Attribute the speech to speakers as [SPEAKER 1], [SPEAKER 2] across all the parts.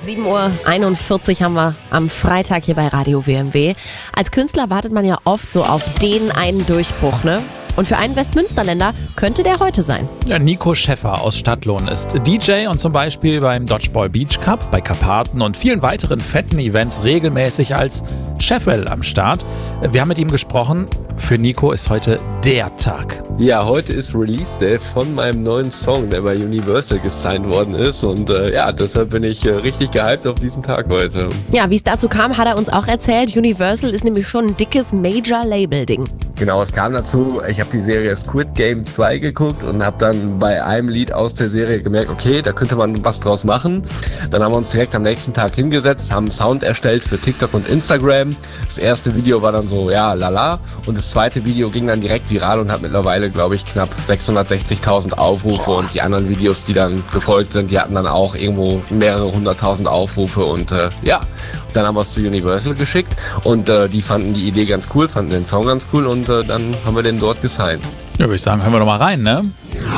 [SPEAKER 1] 7:41 Uhr haben wir am Freitag hier bei Radio WMW. Als Künstler wartet man ja oft so auf den einen Durchbruch, ne? Und für einen Westmünsterländer könnte der heute sein.
[SPEAKER 2] Ja, Nico Schäffer aus Stadtlohn ist DJ und zum Beispiel beim Dodgeball Beach Cup, bei Karpaten und vielen weiteren fetten Events regelmäßig als Chefwell am Start. Wir haben mit ihm gesprochen. Für Nico ist heute der Tag.
[SPEAKER 3] Ja, heute ist Release Day von meinem neuen Song, der bei Universal gesigned worden ist. Und deshalb bin ich richtig gehypt auf diesen Tag heute.
[SPEAKER 1] Ja, wie es dazu kam, hat er uns auch erzählt. Universal ist nämlich schon ein dickes Major-Label-Ding.
[SPEAKER 3] Genau, es kam dazu, ich habe die Serie Squid Game 2 geguckt und habe dann bei einem Lied aus der Serie gemerkt, okay, da könnte man was draus machen. Dann haben wir uns direkt am nächsten Tag hingesetzt, haben einen Sound erstellt für TikTok und Instagram. Das erste Video war dann so, ja, lala. Und das zweite Video ging dann direkt viral und hat mittlerweile, glaube ich, knapp 660.000 Aufrufe. Und die anderen Videos, die dann gefolgt sind, die hatten dann auch irgendwo mehrere 100.000 Aufrufe. Und dann haben wir es zu Universal geschickt und die fanden die Idee ganz cool, fanden den Song ganz cool und dann haben wir den dort gesigned.
[SPEAKER 2] Ja, würde ich sagen, hören wir doch mal rein, ne?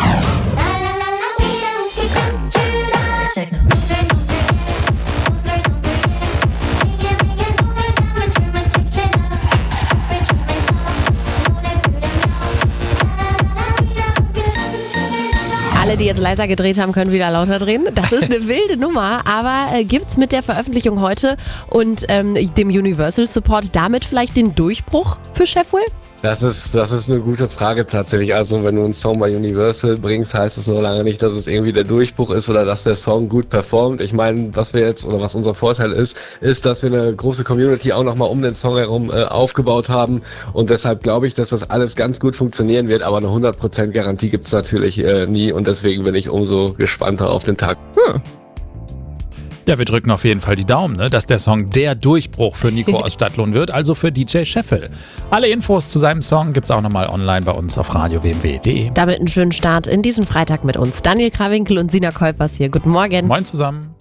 [SPEAKER 1] Alle, die jetzt leiser gedreht haben, können wieder lauter drehen. Das ist eine wilde Nummer, aber gibt's mit der Veröffentlichung heute und dem Universal Support damit vielleicht den Durchbruch für Chefwell?
[SPEAKER 3] Das ist eine gute Frage tatsächlich. Also wenn du einen Song bei Universal bringst, heißt es so lange nicht, dass es irgendwie der Durchbruch ist oder dass der Song gut performt. Ich meine, was unser Vorteil ist, dass wir eine große Community auch nochmal um den Song herum aufgebaut haben und deshalb glaube ich, dass das alles ganz gut funktionieren wird, aber eine 100% Garantie gibt's natürlich nie und deswegen bin ich umso gespannter auf den Tag.
[SPEAKER 2] Ja, wir drücken auf jeden Fall die Daumen, ne, dass der Song der Durchbruch für Nico aus Stadtlohn wird, also für DJ Scheffel. Alle Infos zu seinem Song gibt's auch nochmal online bei uns auf radiowmw.de.
[SPEAKER 1] Damit einen schönen Start in diesen Freitag mit uns. Daniel Krawinkel und Sina Kolpers hier. Guten Morgen.
[SPEAKER 2] Moin zusammen.